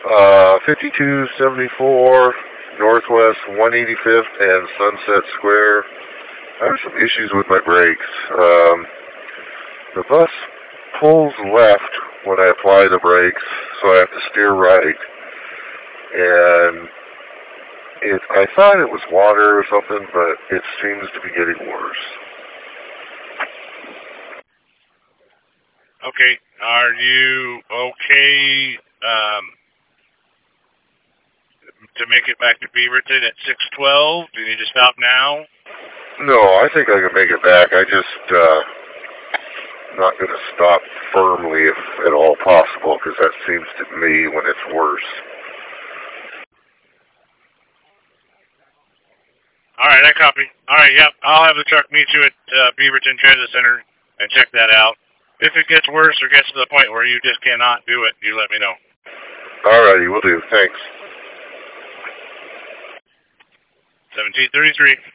5274 Northwest 185th and Sunset Square. I have some issues with my brakes. The bus pulls left when I apply the brakes, so I have to steer right. And I thought it was water or something, but it seems to be getting worse. Okay, are you okay to make it back to Beaverton at 6:12? Do you need to stop now? No, I think I can make it back. I just not going to stop firmly if at all possible, because that seems to me when it's worse. All right, I copy. All right, yep. I'll have the truck meet you at Beaverton Transit Center and check that out. If it gets worse or gets to the point where you just cannot do it, you let me know. All righty, will do. Thanks. 1733.